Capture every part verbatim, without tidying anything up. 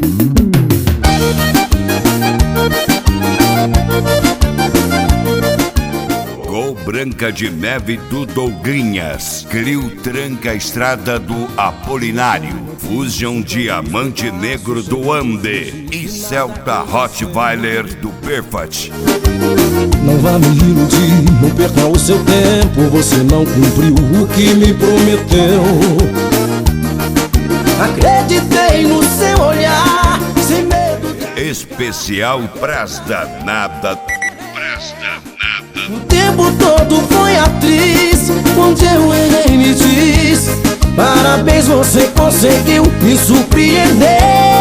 Gol Branca de Neve do Dougrinhas, Clio Tranca a Estrada do Apolinário, Fusion Diamante Negro do Ande e Celta Rottweiler do Perfat. Não vá me iludir, não perca o seu tempo, você não cumpriu o que me prometeu. Acreditei no seu olhar, sem medo de... Especial Pras Danada. Pras Danada. O tempo todo foi atriz, onde eu errei me diz: parabéns, você conseguiu me surpreender.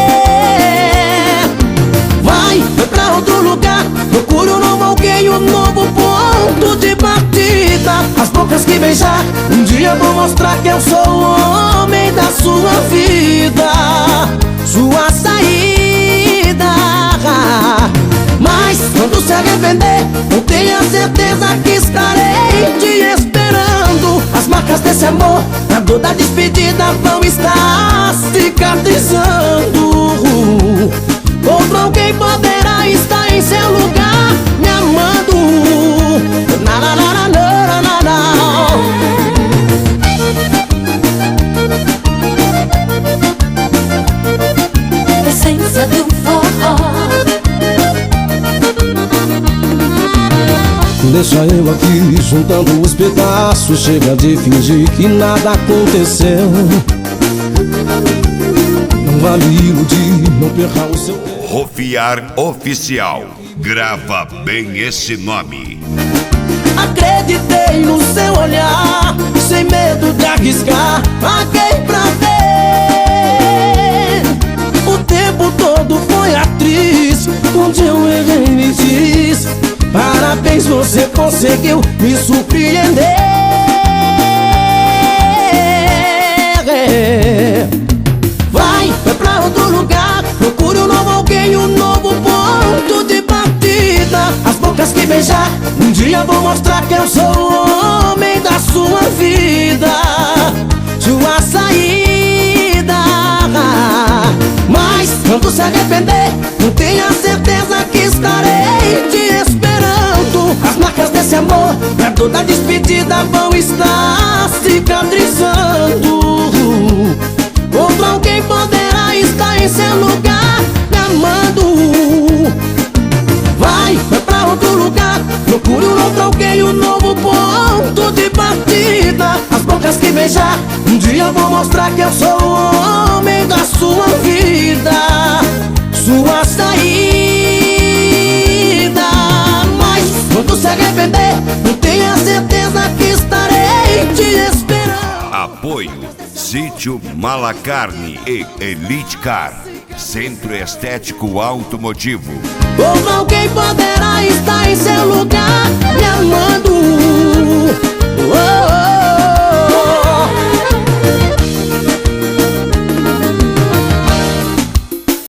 Vai, vai pra outro lugar, procure um novo alguém, um novo ponto de partida. As bocas que beijar, um dia vou mostrar que eu sou o homem da sua vida, sua saída. Mas quando se arrepender, eu tenho certeza que estarei te esperando. As marcas desse amor, na dor da despedida, vão estar cicatrizando. Outro alguém poderá estar em seu lugar, me amando. Na, na, na, na, na, na, na. Essência do forró. Deixa eu aqui juntando os pedaços, chega de fingir que nada aconteceu. Não vale iludir, não perca o seu tempo. Rofiar Oficial, grava bem esse nome. Acreditei no seu olhar, sem medo de arriscar, paguei pra ver. O tempo todo foi atriz, onde eu errei me diz: parabéns, você conseguiu me surpreender. Vai, vai pra outro lugar, procure um novo alguém, um novo ponto de partida. As bocas que beijar, um dia vou mostrar que eu sou o homem da sua vida, sua saída. Mas quando se arrepender, eu tenho a certeza que estarei te esperando. As marcas desse amor, na dor da despedida, vão estar cicatrizando. Outro alguém poderá estar em seu lugar, me amando. Vai, vai pra outro lugar, procure um outro alguém, um novo ponto de partida. As bocas que beijar, um dia vou mostrar que eu sou o homem da sua vida, sua saída. Mas quando se arrepender, eu tenho a certeza que estarei te esperando. Apoio Sítio Malacarne e Elite Car, Centro Estético Automotivo. Ou alguém poderá estar em seu lugar, me amando.